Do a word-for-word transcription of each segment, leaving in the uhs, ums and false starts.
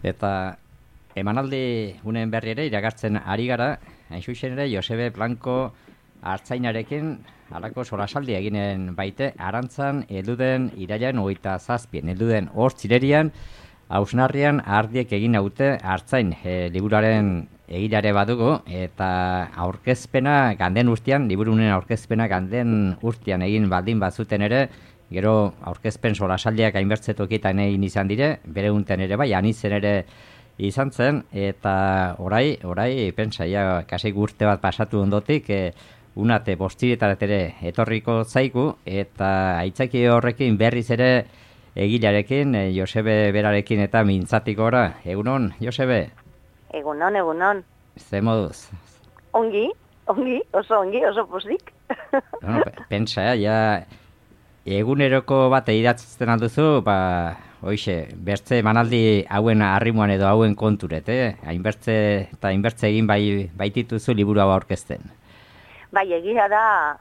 Eta emanaldi unen berri ere iragartzen ari gara, hain zuzen ere Josebe Blanco artzainarekin halako solasaldi eginen baite, Arantzan elduden irailan hogeita zazpien, elduden hortzilerian, hausnarrian ardiek egin haute artzain e, liburuaren egilare badugu, eta aurkezpena ganden urtean, liburunen aurkezpena ganden urtean egin baldin bazuten ere, gero aurkezpen solasaldiak hainbertzetokietan egin izan dire, bere unten ere bai, anitzen ere izan zen, eta orai, orai, pentsa, ja, kasik urte bat pasatu ondotik, e, unate bostiretat ere etorriko zaigu, eta aitzaki horrekin berriz ere egilarekin, e, Josebe berarekin eta mintzatik gora. Egunon, Josebe? Egunon, egunon. Ze moduz? Ongi, ongi, oso ongi, oso pozik. No, pentsa, ja, eguneroko bat idatzten alduzu, ba, hoixe, bertze manaldi hauen arrimuan edo hauen konturet, eh? Hainbertze eta hainbertze egin bai, baitituzu liburu hau aurkezten. Bai, egia da,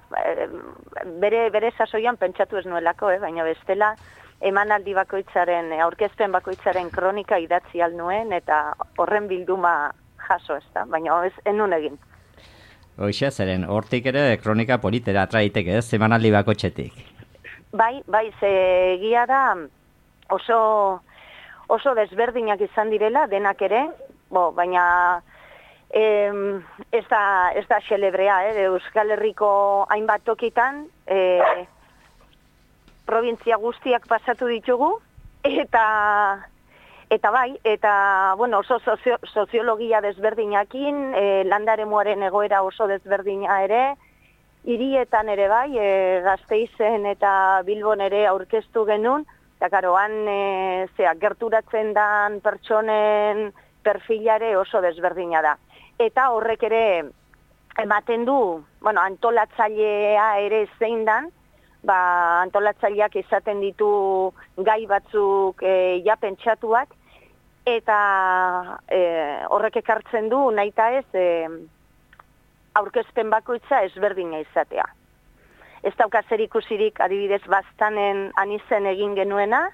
bere, bere sasoian pentsatu ez nuelako, eh? Baina bestela, emanaldi bakoitzaren, aurkezpen bakoitzaren kronika idatzi alnuen, eta horren bilduma jaso ez da, baina ez enun egin. Hoixe, zeren, hortik ere kronika politera atraiteke, ez, emanaldi bakoitzetik. Bai, bai, ze egia da oso, oso desberdinak izan direla, denak ere, bo, baina em, ez da, ez da xelebrea, eh, de Euskal Herriko hainbat tokitan, eh, provintzia guztiak pasatu ditugu, eta eta bai, eta bueno, oso sozio, soziologia desberdinakin, e, landaremuaren egoera oso desberdina ere, hirietan ere bai, e, Gasteizen eta Bilbon ere aurkeztu genuen, eta karo, han e, zea, gerturatzen dan pertsonen perfilare oso desberdina da. Eta horrek ere ematen du, bueno, antolatzailea ere zein dan, ba, antolatzaileak izaten ditu gai batzuk e, ja pentsatuak, eta e, horrek ekartzen du nahita ez e, aurkezpen bakoitza ezberdina izatea. Ez dauka zer ikusirik adibidez Baztanen anizen egin genuena,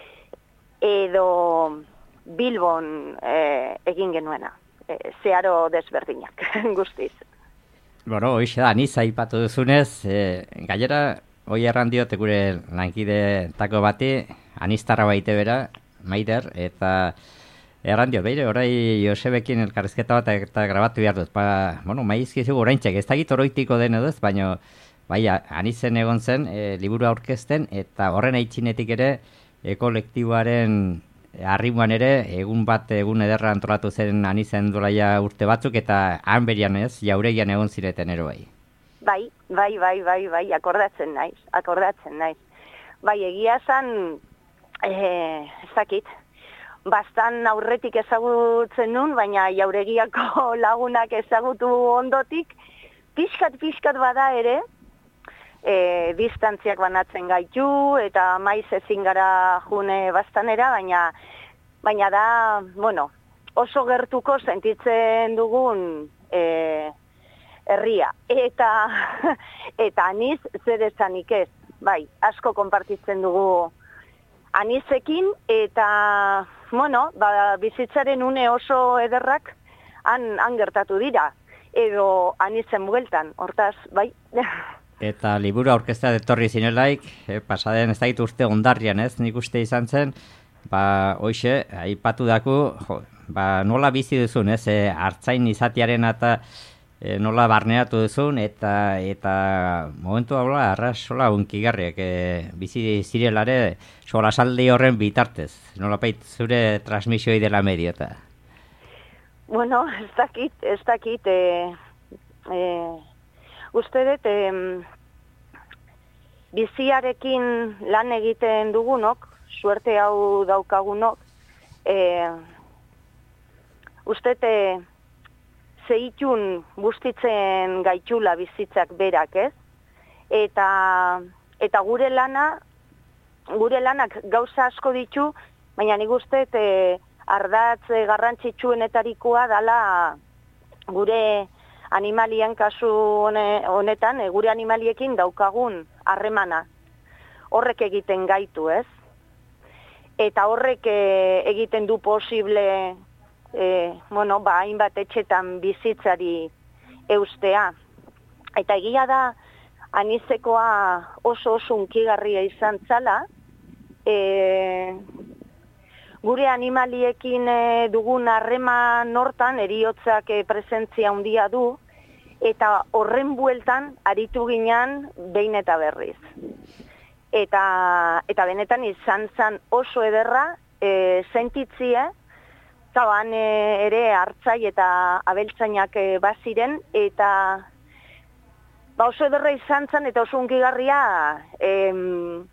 edo Bilbon e, egin genuena. E, zeharo desberdinak, guztiz. Bueno, hoxe da, aniz aipatu duzunez, e, gainera, hoi erran diote gure lankide tako bati, anistarra baite bera, Maider, eta erran diot, beire, orai Josebekin elkarrizketa bat eta grabatu behar dut. Ba, bueno, maizkizu oraintxek, ez dakit oroitiko den edo ez, baina bai, anizen egon zen, e, liburu aurkezten, eta horren aitzinetik ere, e, kolektiboaren arrimuan ere, egun bat, egun ederra antolatu zen anizen dolaia urte batzuk, eta han berian ez, jauregian egon zireten ero bai. Bai, bai, bai, bai, bai, akordatzen naiz, akordatzen naiz. Bai, egia zan, eh, ez dakit, bastan aurretik ezagutzen nun, baina jauregiako lagunak ezagutu ondotik, pixkat-pixkat bada ere, e, distantziak banatzen gaitu, eta maiz ezin gara june bastanera, baina, baina da, bueno, oso gertuko sentitzen dugun e, herria. Eta, eta aniz zer esanik ez, bai, asko konpartitzen dugu anizekin, eta, bueno, ba, bizitzaren une oso ederrak han, han gertatu dira, edo anizen bueltan, hortaz, bai. Eta liburu aurkeztea detorri zinelaik, eh, pasaden ez dakit urte ondarrian ez, nik uste izan zen, ba, hoxe, aipatu daku, jo, ba, nola bizi duzun, ez, e, artzain izatearen eta e, nola barneatu duzun, eta eta momentu hau arras sola unkigarriak e, bizi zirelare solasaldi horren bitartez, nola pait zure transmisioi dela mediota. Bueno, ez dakit, ez dakit, e, e, uste dut, e, biziarekin lan egiten dugunok, suerte hau daukagunok, e, uste dut, zeitun bustitzen gaitxula bizitzak berak, ez? Eta, eta gure lana, gure lanak gauza asko ditu, baina nik uste e, ardatz e, garrantzitsuenetarikoa dala gure animalien kasu honetan, e, gure animaliekin daukagun harremana. Horrek egiten gaitu, ez? eta horrek e, egiten du posible e, bueno, ba, hainbat etxetan bizitzari eustea. Eta egia da, anizekoa oso oso unkigarria izan zala, e, gure animaliekin e, dugun harreman hortan, eriotzak e, presentzia handia du, eta horren bueltan aritu ginen behin eta berriz. Eta, eta benetan izan zen oso ederra, e, sentitzie, eta ban e, ere hartzai eta abeltzainak e, baziren, eta ba oso ederra izan zen, eta oso unkigarria em,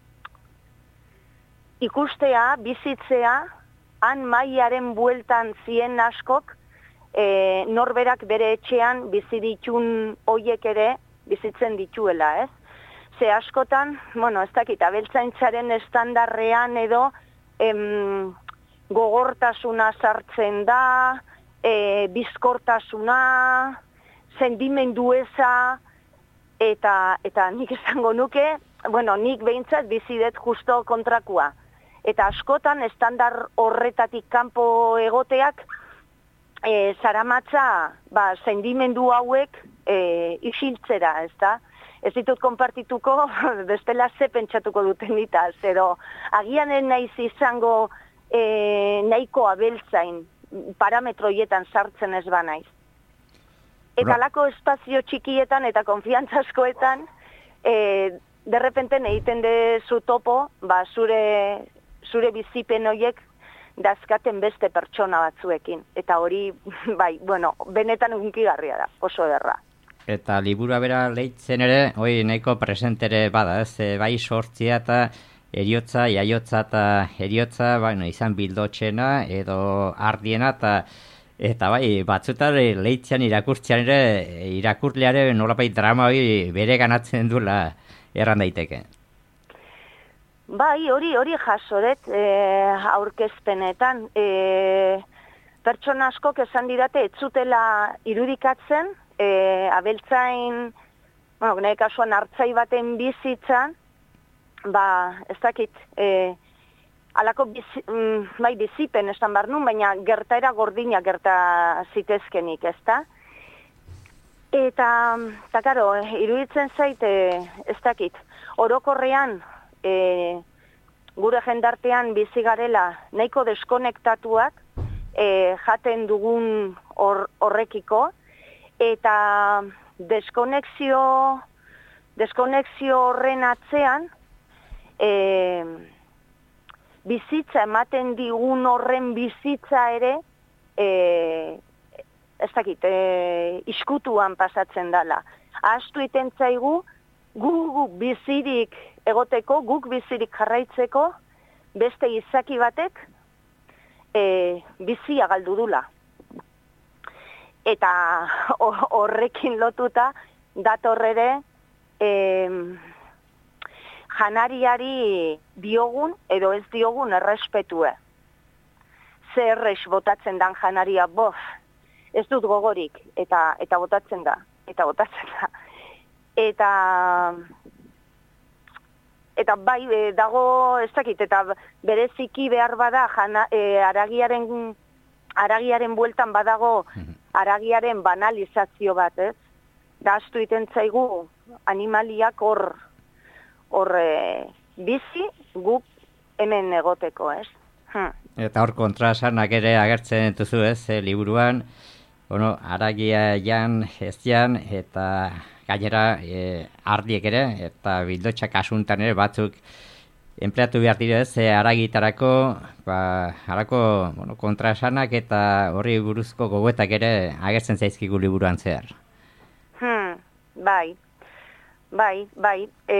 ikustea, bizitzea, han maiaren bueltan zien askok, e, norberak bere etxean bizi ditun hoiek ere bizitzen dituela, ez? Ze askotan, bueno, ez dakit, abeltzaintzaren estandarrean edo em, gogortasuna sartzen da, e, bizkortasuna, sendimendu eza, eta, eta nik esango nuke, bueno, nik behintzat bizidet justo kontrakua. Eta askotan estandar horretatik kanpo egoteak, e, zaramatza, ba, sendimendu hauek e, isiltzera, ez da? Ez ditut konpartituko, bestela ze pentsatuko duten ditaz, edo agian naiz izango e, nahiko abeltzain parametroietan sartzen ez banaiz. Eta alako espazio txikietan eta konfiantzazkoetan, e, derrepenten egiten dezu topo, ba, zure, zure bizipen horiek dazkaten beste pertsona batzuekin. Eta hori, bai, bueno, benetan unkigarria da, oso derra. Eta liburua bera lehitzen ere, hoi nahiko presentere bada, ez? E, bai sortzia eta eriotza, jaiotza eta eriotza, bueno, izan bildotxena edo ardiena, eta eta bai, batzutan lehitzean irakurtzean ere, irakurtleare nolapait drama hori bere ganatzen duela erran daiteke. Bai, hori hori jasoret e, aurkezpenetan. E, pertsona askok esan didate, ez zutela irudikatzen, E, abeltzain, bueno, nahi kasuan hartzai baten bizitzan, ba, ez dakit, e, alako bizi, mm, bai bizipen esan behar nun, baina gertaera gordina gerta zitezkenik, ez da? Eta, eta karo, iruditzen zaite, ez dakit, orokorrean, e, gure jendartean bizi garela nahiko deskonektatuak, e, jaten dugun hor, horrekiko, eta deskonexio, deskonexio horren atzean, e, bizitza ematen digun horren bizitza ere, e, ez dakit, e, iskutuan pasatzen dela. Ahaztu iten zaigu, gu bizirik egoteko, guk bizirik jarraitzeko, beste izaki batek e, bizia galdu dula. Eta horrekin lotuta datorrere eh, janariari diogun edo ez diogun errespetue. Ze erres botatzen dan janaria, bof, ez dut gogorik, eta eta botatzen da, eta botatzen da. Eta eta bai dago ez dakit, eta bereziki behar bada jana, e, aragiaren aragiaren bueltan badago aragiaren banalizazio bat, ez? Da astu iten zaigu animaliak hor hor e, bizi guk hemen egoteko, ez? Hm. Eta hor kontrasanak ere agertzen duzu, ez? E, liburuan, bueno, aragia jan, ez jan, eta gainera e, ardiek ere, eta bildotxak asuntan ere batzuk empleatu behar direz, e, aragitarako, ba, harako bueno, kontrasanak eta horri buruzko gogoetak ere agertzen zaizkigu liburuan zehar. Hmm, bai, bai, bai. E,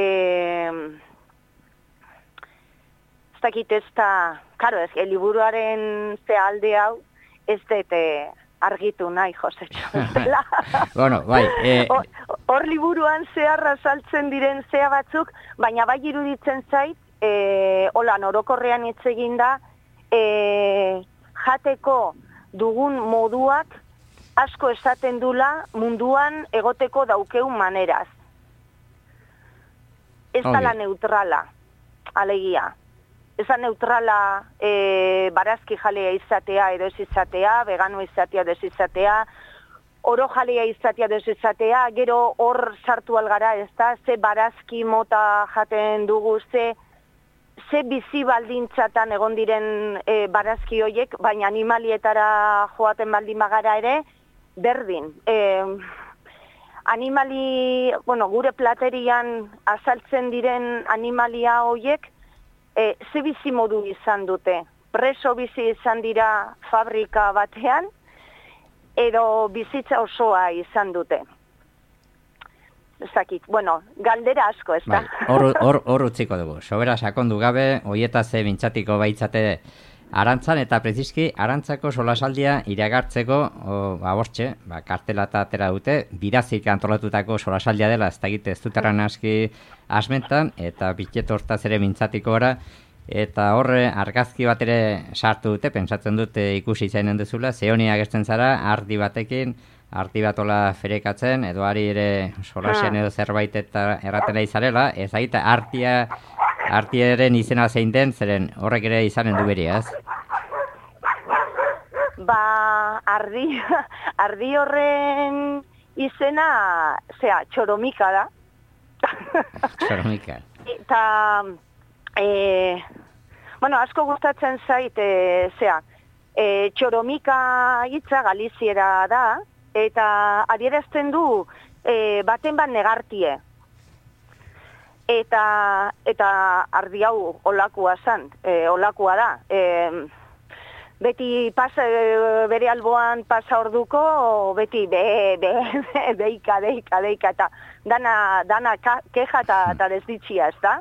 ez dakit ez da, karo ez, e, liburuaren ze alde hau, ez dute argitu nahi, Josetxo. Bueno, bai. E... Hor liburuan zeharra saltzen diren zea batzuk, baina bai iruditzen zait, E, holan orokorrean hitz egin da, e, jateko dugun moduak asko esaten dula munduan egoteko daukeun maneraz. Ez dala neutrala, alegia. ezan neutrala e, barazki jalea izatea edo ez izatea, vegano izatea edo ez izatea, oro jalea izatea edo ez izatea, gero hor sartu algara, ez da, ze barazki mota jaten dugu, ze, ze bizi baldintzatan egon diren e, barazki hoiek, baina animalietara joaten baldin bagara ere, berdin. E, animali, bueno, gure platerian azaltzen diren animalia hoiek, e, ze bizi modu izan dute. Preso bizi izan dira fabrika batean, edo bizitza osoa izan dute. Ezakit, bueno, galdera asko, ez da? Hor bai, hor utziko dugu. Sobera sakondu gabe, hoietaz ze mintzatiko baitzate arantzan, eta preziski arantzako solasaldia iragartzeko, o, ba, bortxe, ba, kartela eta atera dute, bidazik antolatutako solasaldia dela, ez da egite ez dutaran aski asmentan, eta bitxet hortaz ere mintzatiko gara, eta horre argazki bat ere sartu dute, pentsatzen dute ikusi izainen duzula, ze honi agertzen zara, ardi batekin, ardi bat ola ferekatzen, edo ari ere solasean edo zerbait eta erraten nahi zarela, ez agita artia, artiaren izena zein den, zeren horrek ere izanen du beria, ez? Ba, ardi, ardi horren izena, zera, txoromika da. Txoromika. Eta, e, bueno, asko gustatzen zait, e, zera, e, txoromika hitza galiziera da, eta adierazten du e, baten bat negartie. Eta, eta ardi hau olakua zan, e, olakua da. E, beti pasa, bere alboan pasa orduko, beti be, be, be, deika, deika, deika, eta dana, dana keja eta, eta desditzia, ez da?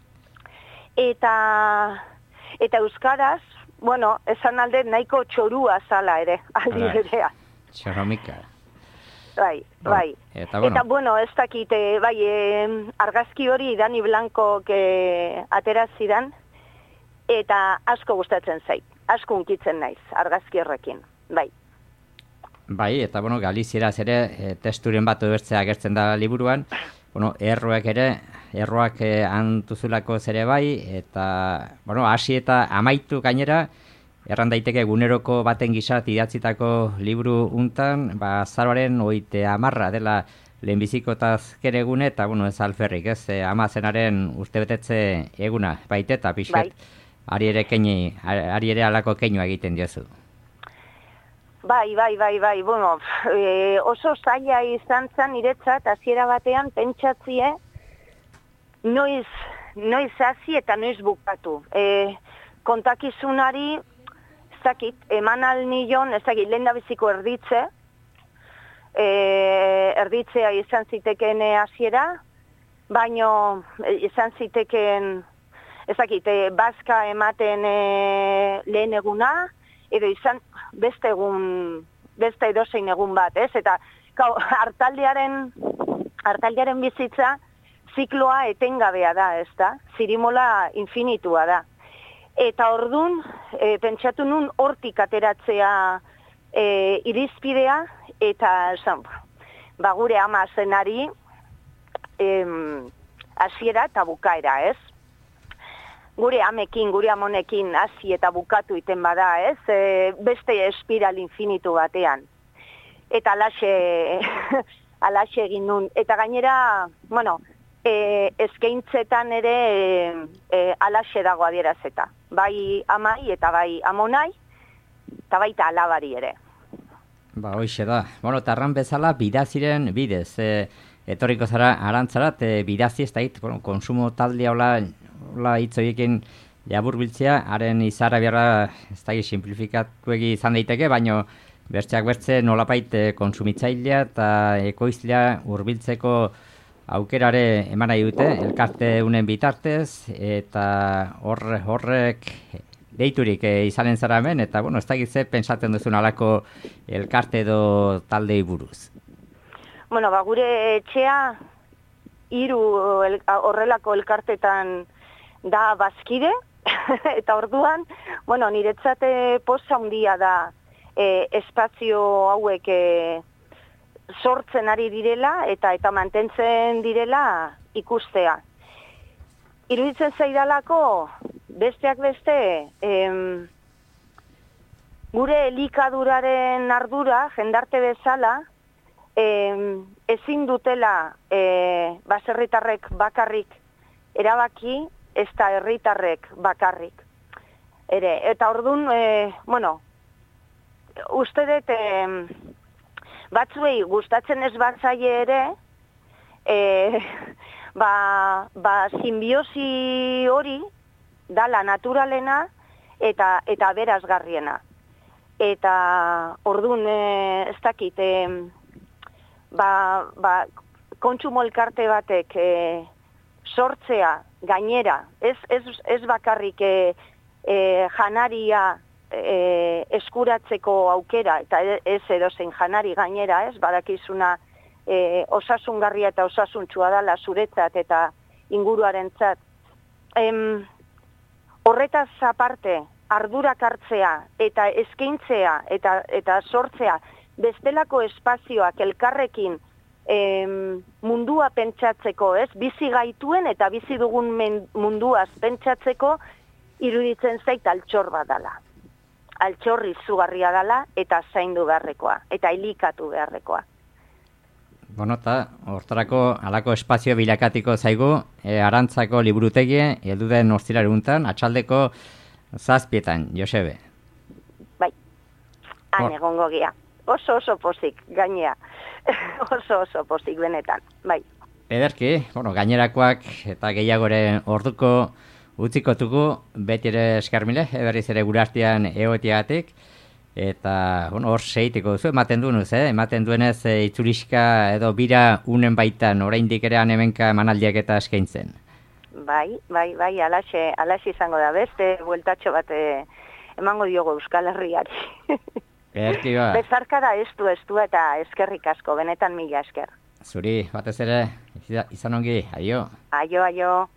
Eta, eta euskaraz, bueno, esan alde nahiko txorua zala ere, aldi berea. Txoromika. Bai, bai. Eta bueno, eta, bueno ez dakite, bai, eh, argazki hori Dani Blanco que atera zidan, eta asko gustatzen zait, asko unkitzen naiz, argazki horrekin, bai. Bai, eta, bueno, galizieraz ere, e, testuren bat ubertzea agertzen da liburuan, bueno, erroek ere, erroak e, antuzulako zere bai, eta, bueno, hasi eta amaitu gainera, erran daiteke eguneroko baten gizat idatzitako liburu untan, ba, azaroaren oite amarra dela lehenbizikotaz kere egune, eta, bueno, ez alferrik, ez, e, ama zenaren urtebetetze eguna, baite, eta pixet, bai. ari ere keini, ari ere alako keinua egiten diozu. Bai, bai, bai, bai, bueno, e, oso zaila izan zen niretzat, hasiera batean pentsatzie, noiz, noiz hasi eta noiz bukatu. E, kontakizunari, ezakit, eman alnion, ezakit, lehen da biziko erditze, e, erditzea izan zitekeen hasiera, baino izan zitekeen, ezakit, e, bazka ematen e, lehen eguna, edo izan beste egun, beste edozein egun bat, ez? Eta kau, hartaldearen, hartaldearen bizitza zikloa etengabea da, ez da? Zirimola infinitua da. Eta ordun, e, pentsatu nun hortik ateratzea e, irizpidea, eta esan, ba, gure ama zenari em, hasiera eta bukaera, ez? Gure amekin, gure amonekin hasi eta bukatu iten bada, ez? E, beste espiral infinitu batean. Eta alaxe, alaxe egin nun. Eta gainera, bueno, e, eskaintzetan ere e, e, alaxe dago adierazeta. Bai amai eta bai amonai, eta baita alabari ere. Ba, hoixe da. Bueno, tarran bezala bidaziren bidez. E, etorriko zara arantzarat, e, bidazi ez da hit, bueno, konsumo taldea hola, hola hitz horiekin jaburbiltzea, haren izara biarra ez da simplifikatuegi izan daiteke, baino bertzeak bertze nolapait e, konsumitzailea eta ekoizlea hurbiltzeko aukerare eman nahi dute, elkarte unen bitartez, eta horre, horrek deiturik e, izanen zara hemen, eta bueno, ez da gitze pentsatzen duzun alako elkarte edo taldei buruz. Bueno, ba, gure etxea hiru el, horrelako elkartetan da bazkide, eta orduan, bueno, niretzate poza handia da e, espazio hauek e, sortzen ari direla eta eta mantentzen direla ikustea. Iruditzen zaidalako besteak beste, em, gure elikaduraren ardura, jendarte bezala, em, ezin dutela e, baserritarrek bakarrik erabaki, ez da herritarrek bakarrik. Ere, eta ordun, e, bueno, uste dut, e, batzuei gustatzen ez batzaie ere, e, ba, ba simbiosi hori dala naturalena eta eta berazgarriena. Eta ordun e, ez dakit, e, ba, ba, kontsumo elkarte batek e, sortzea gainera, ez, ez, ez bakarrik e, e, janaria e, eskuratzeko aukera, eta ez edozein janari gainera, ez, badakizuna e, osasungarria eta osasuntsua dela zuretzat eta inguruarentzat. Em, horretaz aparte, ardurak hartzea eta eskaintzea eta, eta sortzea bestelako espazioak elkarrekin em, mundua pentsatzeko, ez? Bizi gaituen eta bizi dugun munduaz pentsatzeko iruditzen zait altxor bat dala. Altxor izugarria dala eta zaindu beharrekoa, eta elikatu beharrekoa. Bueno, eta hortarako halako espazio bilakatiko zaigu, e, Arantzako liburutegie, elduden ostiraruntan, atxaldeko zazpietan, Josebe. Bai, han egongo gia. Oso oso pozik, gainea. oso oso pozik benetan, bai. Ederki, bueno, gainerakoak eta gehiagoren orduko utzikotuko, beti ere eskarmile, eberriz ere gure artean egotiagatik, eta bueno, hor seitiko duzu, ematen duenuz, eh? ematen duenez e, itzulixka edo bira unen baitan, oraindik ere hemenka emanaldiak eta eskaintzen. Bai, bai, bai, alaxe, alaxe izango da, beste bueltatxo bat e, emango diogo Euskal Herriari. Ederki ba. Bezarkada estu, estu eta eskerrik asko, benetan mila esker. Zuri, batez ere, izan ongi, aio. Aio, aio.